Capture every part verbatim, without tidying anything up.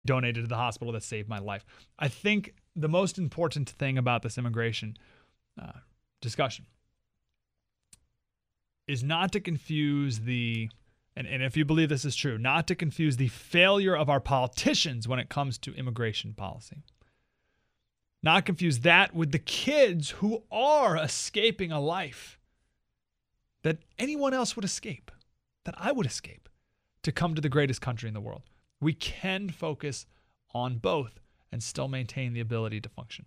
donated to the hospital that saved my life. I think the most important thing about this immigration uh, discussion is not to confuse the, and, and if you believe this is true, not to confuse the failure of our politicians when it comes to immigration policy. Not confuse that with the kids who are escaping a life that anyone else would escape, that I would escape, to come to the greatest country in the world. We can focus on both and still maintain the ability to function.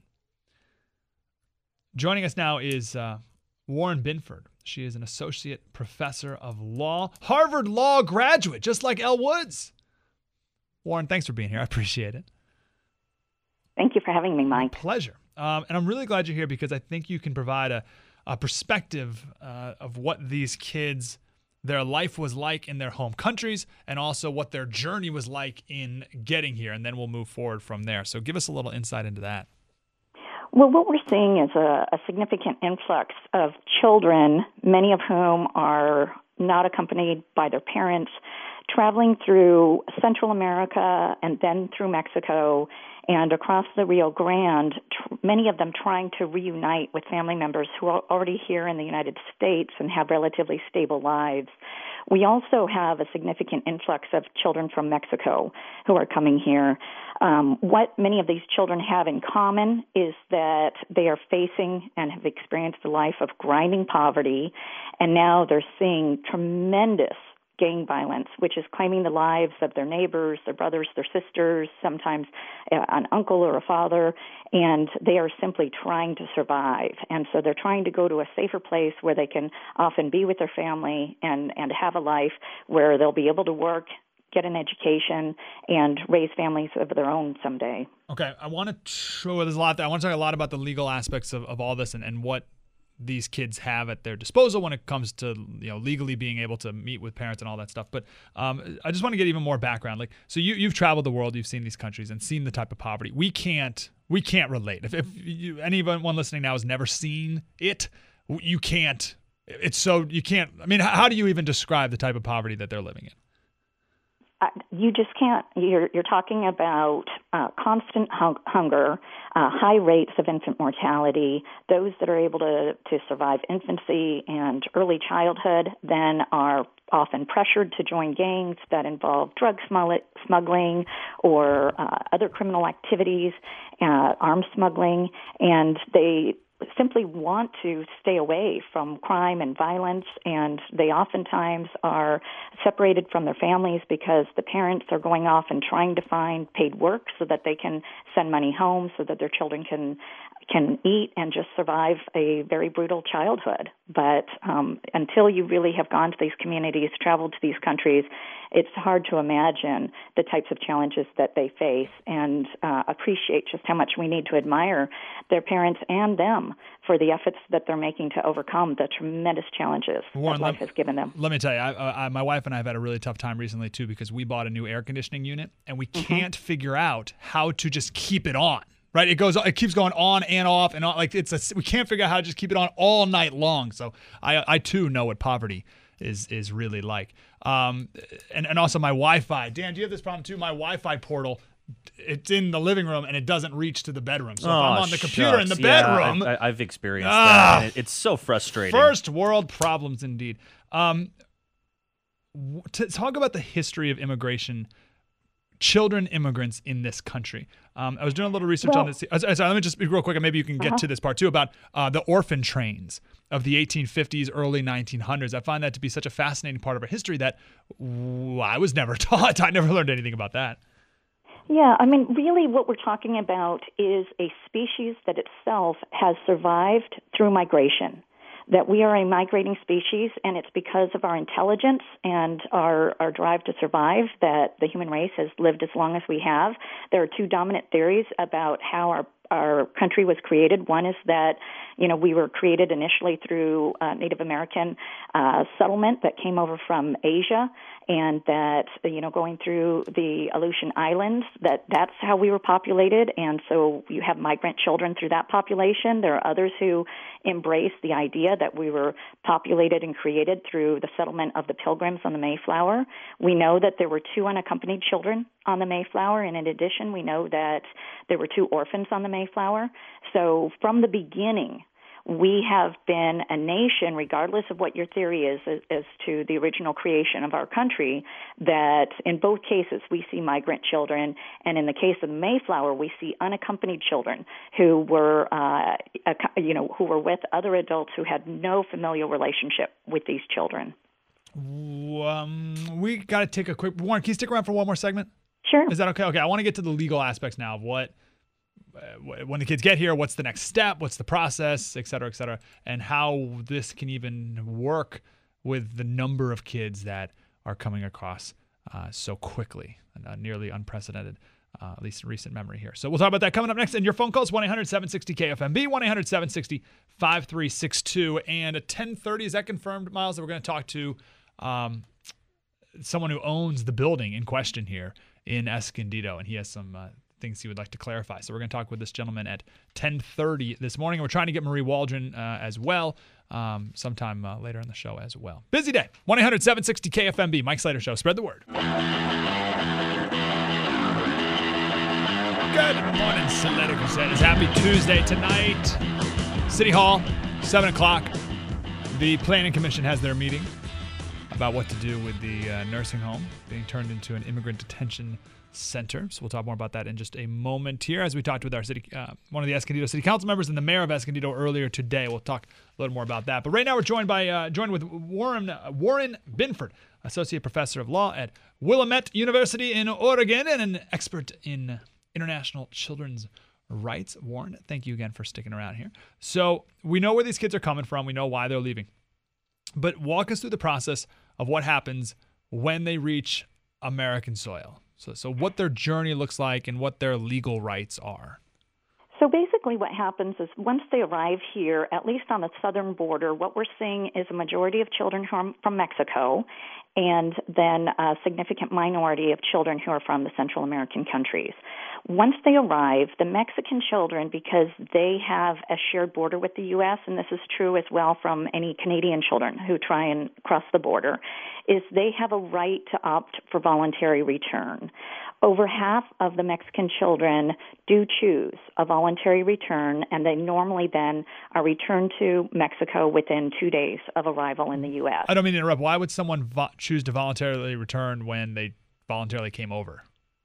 Joining us now is uh, Warren Binford. She is an associate professor of law, Harvard Law graduate, just like Elle Woods. Warren, thanks for being here. I appreciate it. Thank you for having me, Mike. Pleasure. Um, and I'm really glad you're here because I think you can provide a, a perspective uh, of what these kids, their life was like in their home countries, and also what their journey was like in getting here. And then we'll move forward from there. So give us a little insight into that. Well, what we're seeing is a, a significant influx of children, many of whom are not accompanied by their parents, traveling through Central America and then through Mexico and across the Rio Grande, tr- many of them trying to reunite with family members who are already here in the United States and have relatively stable lives. We also have a significant influx of children from Mexico who are coming here. Um, what many of these children have in common is that they are facing and have experienced a life of grinding poverty, and now they're seeing tremendous gang violence, which is claiming the lives of their neighbors, their brothers, their sisters, sometimes an uncle or a father, and they are simply trying to survive. And so they're trying to go to a safer place where they can often be with their family and, and have a life where they'll be able to work, get an education, and raise families of their own someday. Okay, I want to show there's a lot there. I want to talk a lot about the legal aspects of, of all this and, and what these kids have at their disposal when it comes to, you know, legally being able to meet with parents and all that stuff. But um, I just want to get even more background. Like, so you you've traveled the world, you've seen these countries and seen the type of poverty. We can't we can't relate. If if you, anyone listening now has never seen it, you can't. It's so you can't. I mean, how do you even describe the type of poverty that they're living in? Uh, you just can't. You're, you're talking about uh, constant hung- hunger, uh, high rates of infant mortality. Those that are able to, to survive infancy and early childhood then are often pressured to join gangs that involve drug smuggling or uh, other criminal activities, uh, arms smuggling, and they simply want to stay away from crime and violence, and they oftentimes are separated from their families because the parents are going off and trying to find paid work so that they can send money home so that their children can can eat and just survive a very brutal childhood. But um, until you really have gone to these communities, traveled to these countries, it's hard to imagine the types of challenges that they face and uh, appreciate just how much we need to admire their parents and them for the efforts that they're making to overcome the tremendous challenges Warren, that life let, has given them. Let me tell you, I, I, my wife and I have had a really tough time recently, too, because we bought a new air conditioning unit, and we mm-hmm. can't figure out how to just keep it on. Right, it goes. It keeps going on and off and on. Like it's a. We can't figure out how to just keep it on all night long. So I, I too know what poverty is is really like. Um, and and also my Wi-Fi. Dan, do you have this problem too? My Wi-Fi portal, it's in the living room and it doesn't reach to the bedroom. So oh, if I'm on the computer shucks. in the yeah, bedroom, I've, I've experienced ah, that. It's so frustrating. First world problems indeed. Um, to talk about the history of immigration. Children immigrants in this country. Um, I was doing a little research well, on this. Uh, sorry, let me just be real quick, and maybe you can get uh-huh. to this part too about uh, the orphan trains of the eighteen fifties, early nineteen hundreds. I find that to be such a fascinating part of our history that ooh, I was never taught. I never learned anything about that. Yeah, I mean, really what we're talking about is a species that itself has survived through migration. That we are a migrating species, and it's because of our intelligence and our, our drive to survive that the human race has lived as long as we have. There are two dominant theories about how our our country was created. One is that, you know, we were created initially through uh, Native American uh, settlement that came over from Asia, and that, you know, going through the Aleutian Islands, that that's how we were populated. And so you have migrant children through that population. There are others who embrace the idea that we were populated and created through the settlement of the Pilgrims on the Mayflower. We know that there were two unaccompanied children on the Mayflower, and in addition, we know that there were two orphans on the Mayflower. So from the beginning, we have been a nation, regardless of what your theory is as, as to the original creation of our country, that in both cases we see migrant children, and in the case of the Mayflower, we see unaccompanied children who were, uh, you know, who were with other adults who had no familial relationship with these children. Um, we got to take a quick. Warren, can you stick around for one more segment? Sure. Is that okay? Okay, I want to get to the legal aspects now of what. Uh, when the kids get here, what's the next step? What's the process, et cetera, et cetera, and how this can even work with the number of kids that are coming across uh, so quickly, and uh, nearly unprecedented, uh, at least in recent memory here. So we'll talk about that coming up next. And your phone calls, one eight hundred seven sixty K F M B, one eight hundred seven sixty five three six two. And at ten thirty, is that confirmed, Miles, that we're going to talk to um, someone who owns the building in question here in Escondido, and he has some uh, things he would like to clarify. So we're going to talk with this gentleman at ten thirty this morning. We're trying to get Marie Waldron uh, as well um, sometime uh, later in the show as well. Busy day. one eight hundred seven sixty K F M B. Mike Slater Show. Spread the word. Good morning, Slater Crusaders. Happy Tuesday tonight. City Hall, seven o'clock. The Planning Commission has their meeting about what to do with the uh, nursing home being turned into an immigrant detention center. So we'll talk more about that in just a moment here as we talked with our city, uh, one of the Escondido City Council members and the mayor of Escondido earlier today. We'll talk a little more about that. But right now we're joined by uh, joined with Warren uh, Warren Binford, associate professor of law at Willamette University in Oregon and an expert in international children's rights. Warren, thank you again for sticking around here. So we know where these kids are coming from. We know why they're leaving. But walk us through the process of what happens when they reach American soil. So, so what their journey looks like and what their legal rights are. So basically what happens is once they arrive here, at least on the southern border, what we're seeing is a majority of children from, from Mexico and then a significant minority of children who are from the Central American countries. Once they arrive, the Mexican children, because they have a shared border with the U S, and this is true as well from any Canadian children who try and cross the border, is they have a right to opt for voluntary return. Over half of the Mexican children do choose a voluntary return, and they normally then are returned to Mexico within two days of arrival in the U S. I don't mean to interrupt. Why would someone vo- choose to voluntarily return when they voluntarily came over?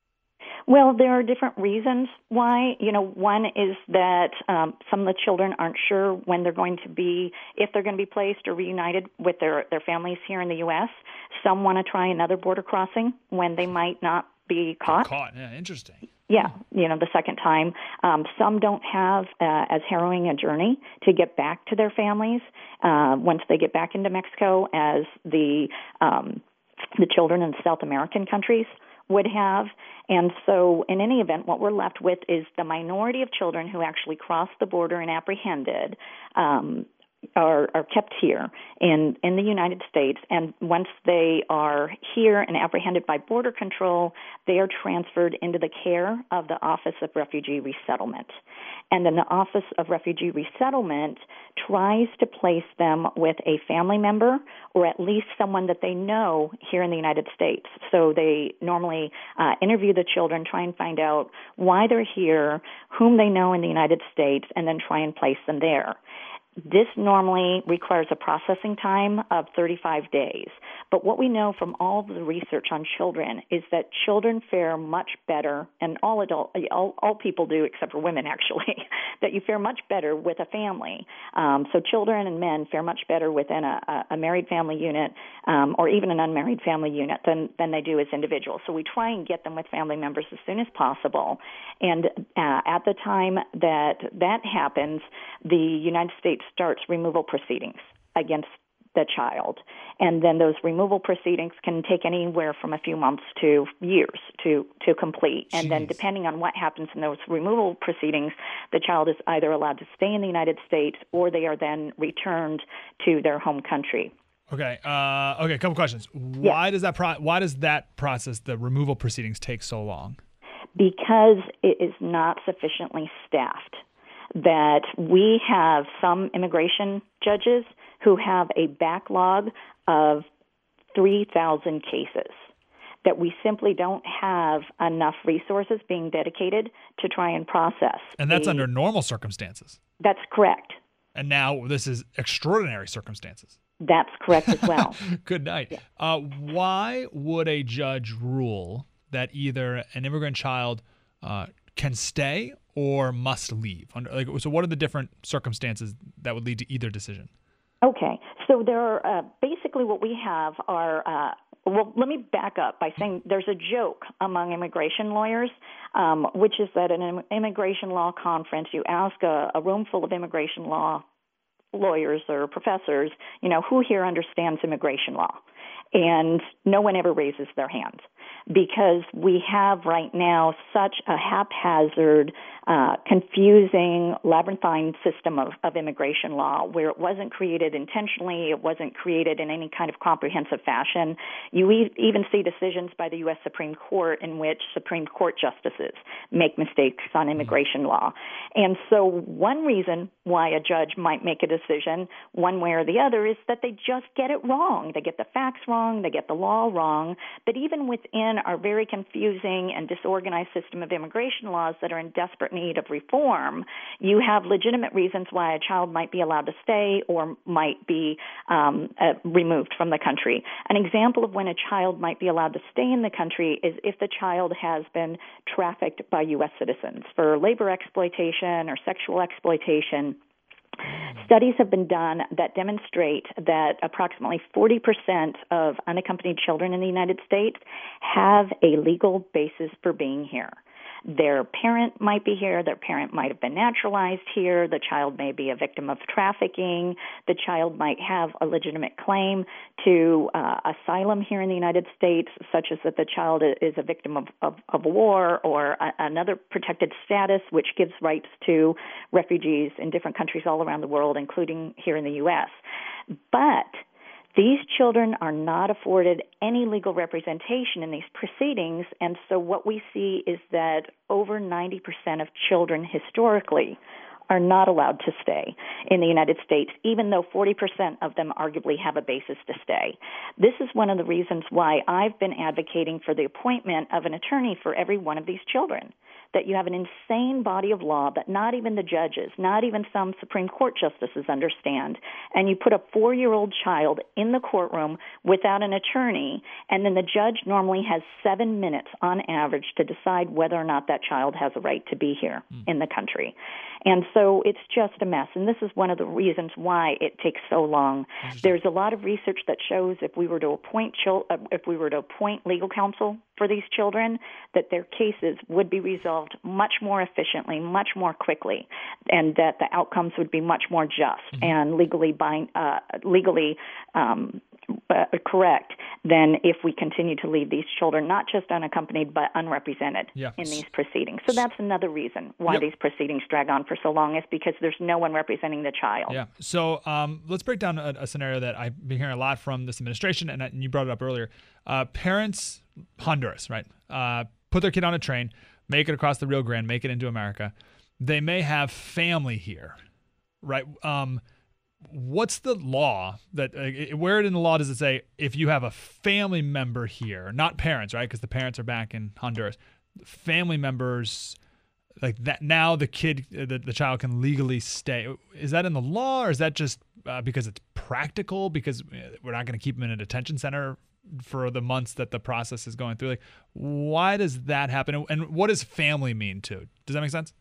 Well, there are different reasons why. You know, one is that um, some of the children aren't sure when they're going to be, if they're going to be placed or reunited with their, their families here in the U S. Some want to try another border crossing when they might not be caught. Caught, yeah, interesting. Yeah, you know, the second time. Um, some don't have uh, as harrowing a journey to get back to their families uh, once they get back into Mexico as the um, the children in South American countries would have. And so in any event, what we're left with is the minority of children who actually cross the border and apprehended um, are, are kept here in, in the United States. And once they are here and apprehended by Border Control, they are transferred into the care of the Office of Refugee Resettlement. And then the Office of Refugee Resettlement tries to place them with a family member or at least someone that they know here in the United States. So they normally uh, interview the children, try and find out why they're here, whom they know in the United States, and then try and place them there. This normally requires a processing time of thirty-five days. But what we know from all of the research on children is that children fare much better, and all adult, all, all people do except for women actually, that you fare much better with a family. Um, so children and men fare much better within a, a married family unit um, or even an unmarried family unit than, than they do as individuals. So we try and get them with family members as soon as possible. And uh, at the time that that happens, the United States starts removal proceedings against the child. And then those removal proceedings can take anywhere from a few months to years to, to complete. And Jeez. Then depending on what happens in those removal proceedings, the child is either allowed to stay in the United States or they are then returned to their home country. Okay. Uh, okay. A couple questions. Why yeah. does that pro- why does that process, the removal proceedings, take so long? Because it is not sufficiently staffed. That we have some immigration judges who have a backlog of three thousand cases that we simply don't have enough resources being dedicated to try and process. And that's the, under normal circumstances. That's correct. And now this is extraordinary circumstances. That's correct as well. Good night. Yeah. Uh, why would a judge rule that either an immigrant child uh, can stay or must leave? Under, like, so what are the different circumstances that would lead to either decision? Okay. So there are uh, basically what we have are, uh, well, let me back up by saying there's a joke among immigration lawyers, um, which is that in an immigration law conference, you ask a, a room full of immigration law lawyers or professors, you know, who here understands immigration law? And no one ever raises their hand because we have right now such a haphazard, uh, confusing, labyrinthine system of, of immigration law where it wasn't created intentionally, it wasn't created in any kind of comprehensive fashion. You e- even see decisions by the U S Supreme Court in which Supreme Court justices make mistakes on immigration law. And so one reason why a judge might make a decision one way or the other is that they just get it wrong. They get the facts wrong, they get the law wrong. But even within our very confusing and disorganized system of immigration laws that are in desperate need of reform, you have legitimate reasons why a child might be allowed to stay or might be um, uh, removed from the country. An example of when a child might be allowed to stay in the country is if the child has been trafficked by U S citizens for labor exploitation or sexual exploitation. Studies have been done that demonstrate that approximately forty percent of unaccompanied children in the United States have a legal basis for being here. Their parent might be here, their parent might have been naturalized here, the child may be a victim of trafficking, the child might have a legitimate claim to uh, asylum here in the United States, such as that the child is a victim of, of, of war or a, another protected status, which gives rights to refugees in different countries all around the world, including here in the U S. But these children are not afforded any legal representation in these proceedings, and so what we see is that over ninety percent of children historically are not allowed to stay in the United States, even though forty percent of them arguably have a basis to stay. This is one of the reasons why I've been advocating for the appointment of an attorney for every one of these children, that you have an insane body of law that not even the judges, not even some Supreme Court justices understand, and you put a four-year-old child in the courtroom without an attorney, and then the judge normally has seven minutes on average to decide whether or not that child has a right to be here mm. in the country. And so it's just a mess, and this is one of the reasons why it takes so long. There's a lot of research that shows if we were to appoint chil- uh, if we were to appoint legal counsel for these children, that their cases would be resolved much more efficiently, much more quickly, and that the outcomes would be much more just mm-hmm. and legally bind, uh, legally um, uh, correct than if we continue to leave these children not just unaccompanied but unrepresented yeah. in these proceedings. So that's another reason why yep. these proceedings drag on for so long, is because there's no one representing the child. Yeah. So um, let's break down a, a scenario that I've been hearing a lot from this administration, and, and you brought it up earlier. Uh, parents, Honduras, right, uh, put their kid on a train, make it across the Rio Grande, make it into America. They may have family here, right? Um, what's the law that uh, where in the law does it say if you have a family member here, not parents, right? Because the parents are back in Honduras. Family members like that, now the kid, the, the child can legally stay. Is that in the law, or is that just uh, because it's practical? Because we're not going to keep them in a detention center for the months that the process is going through. Like, why does that happen? And what does family mean too? Does that make sense?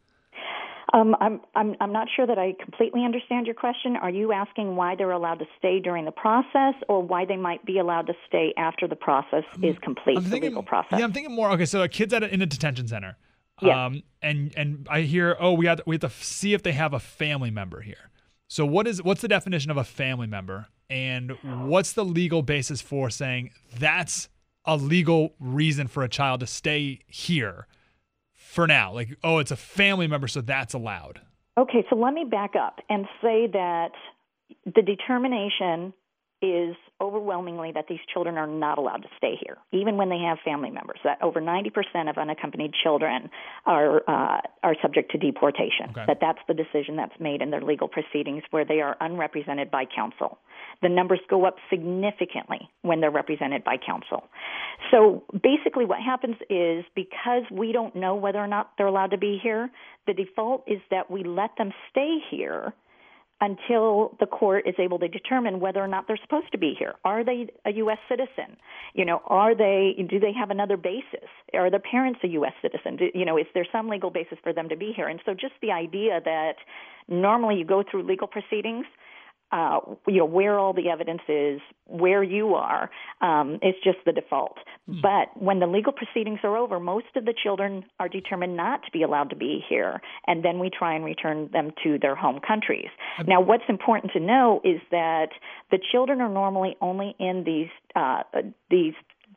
Um, I'm, I'm, I'm not sure that I completely understand your question. Are you asking why they're allowed to stay during the process, or why they might be allowed to stay after the process is complete, I'm thinking, the legal process? Yeah, I'm thinking more, okay, so a kid's at a, in a detention center. Yeah. Um, and, and I hear, oh, we have, to, we have to see if they have a family member here. So what is what's the definition of a family member? And what's the legal basis for saying that's a legal reason for a child to stay here for now? Like, oh, it's a family member, so that's allowed. Okay, so let me back up and say that the determination is overwhelmingly that these children are not allowed to stay here, even when they have family members. That over ninety percent of unaccompanied children are uh, are subject to deportation. Okay. That that's the decision that's made in their legal proceedings where they are unrepresented by counsel. The numbers go up significantly when they're represented by counsel. So basically what happens is because we don't know whether or not they're allowed to be here, the default is that we let them stay here until the court is able to determine whether or not they're supposed to be here. Are they a U S citizen? You know, are they, do they have another basis? Are their parents a U S citizen? Do, you know, is there some legal basis for them to be here? And so just the idea that normally you go through legal proceedings, Uh, you know, where all the evidence is, where you are, um, is just the default. Hmm. But when the legal proceedings are over, most of the children are determined not to be allowed to be here, and then we try and return them to their home countries. Okay. Now, what's important to know is that the children are normally only in these uh, these.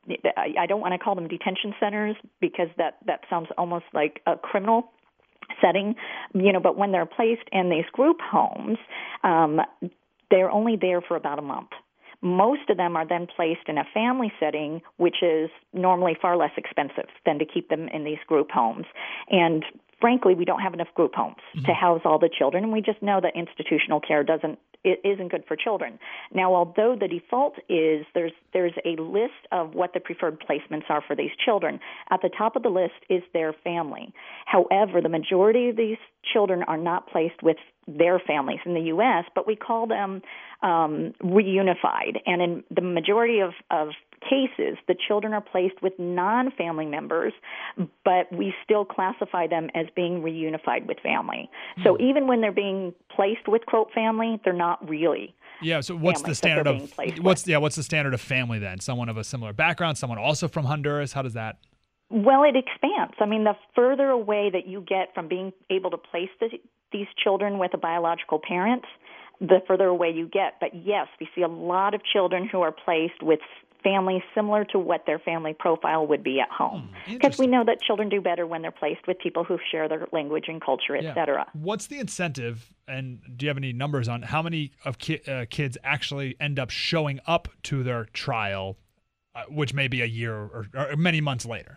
I don't want to call them detention centers because that, that sounds almost like a criminal setting, you know, but when they're placed in these group homes, um, they're only there for about a month. Most of them are then placed in a family setting, which is normally far less expensive than to keep them in these group homes. And frankly, we don't have enough group homes mm-hmm. to house all the children, and we just know that institutional care doesn't it isn't good for children. Now, although the default is there's there's a list of what the preferred placements are for these children. At the top of the list is their family. However, the majority of these children are not placed with their families in the U S, but we call them um, reunified. And in the majority of, of cases, the children are placed with non-family members, but we still classify them as being reunified with family. Mm. So even when they're being placed with, quote, family, they're not really. Yeah, so what's the standard of what's yeah, what's the standard of family then? Someone of a similar background, someone also from Honduras? How does that? Well, it expands. I mean, the further away that you get from being able to place the, these children with a biological parent, the further away you get. But yes, we see a lot of children who are placed with families similar to what their family profile would be at home. Because we know that children do better when they're placed with people who share their language and culture, et yeah. cetera. What's the incentive, and do you have any numbers on how many of ki- uh, kids actually end up showing up to their trial, uh, which may be a year or, or many months later?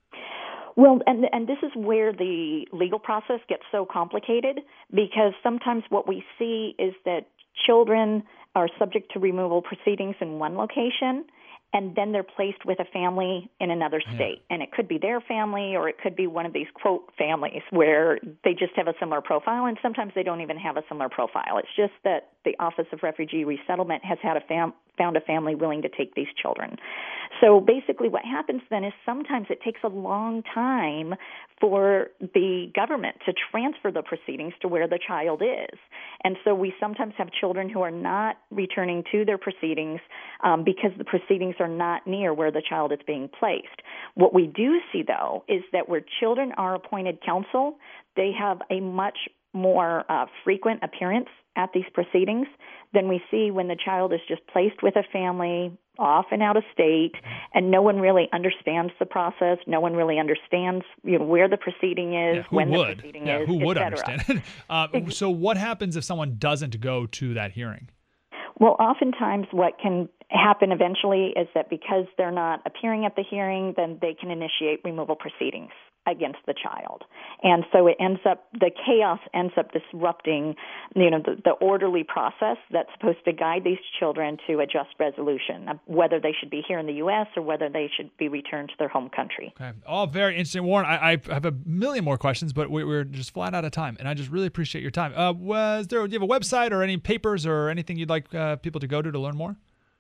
Well, and and this is where the legal process gets so complicated, because sometimes what we see is that children are subject to removal proceedings in one location, and then they're placed with a family in another state. Yeah. And it could be their family, or it could be one of these, quote, families where they just have a similar profile, and sometimes they don't even have a similar profile. It's just that the Office of Refugee Resettlement has had a fam- found a family willing to take these children. So basically what happens then is sometimes it takes a long time for the government to transfer the proceedings to where the child is. And so we sometimes have children who are not returning to their proceedings um, because the proceedings are not near where the child is being placed. What we do see, though, is that where children are appointed counsel, they have a much more uh, frequent appearance at these proceedings than we see when the child is just placed with a family off and out of state, and no one really understands the process. No one really understands, you know, where the proceeding is, yeah, who when would? the proceeding yeah, is, who would et understand? uh, so what happens if someone doesn't go to that hearing? Well, oftentimes what can happen eventually is that because they're not appearing at the hearing, then they can initiate removal proceedings against the child. And so it ends up, the chaos ends up disrupting, you know, the, the orderly process that's supposed to guide these children to a just resolution, whether they should be here in the U S or whether they should be returned to their home country. Okay. All very interesting. Warren, I, I have a million more questions, but we, we're just flat out of time, and I just really appreciate your time. Uh, was there, do you have a website or any papers or anything you'd like uh, people to go to to learn more?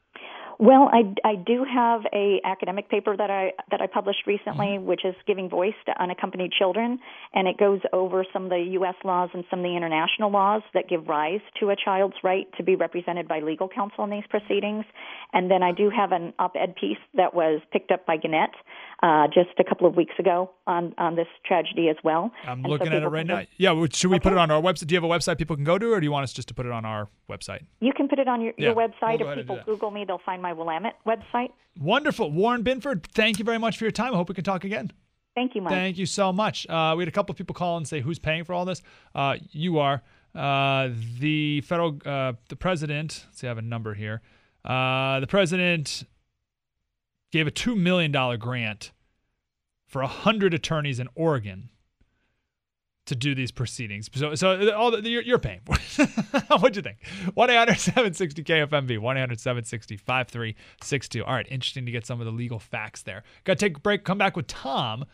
Well, I, I do have a academic paper that I that I published recently, mm-hmm. which is Giving Voice to Unaccompanied Children, and it goes over some of the U S laws and some of the international laws that give rise to a child's right to be represented by legal counsel in these proceedings. And then I do have an op-ed piece that was picked up by Gannett uh, just a couple of weeks ago on, on this tragedy as well. I'm and looking so at it right now. Go- yeah, should we okay. put it on our website? Do you have a website people can go to, or do you want us just to put it on our website? You can put it on your, yeah, your website. we'll If people Google me, they'll find my Willamette website. Wonderful. Warren Binford, thank you very much for your time. I hope we can talk again. Thank you, Mike. Thank you so much. Uh, we had a couple of people call and say, who's paying for all this? Uh, you are. Uh, the federal, uh, the president, let's see, I have a number here. Uh, the president gave a two million dollars grant for one hundred attorneys in Oregon to do these proceedings. So, so all the, you're, you're paying for it. What'd you think? one eight hundred seven six zero K F M B, one eight hundred seven six zero five three six two. All right, interesting to get some of the legal facts there. Got to take a break, come back with Tom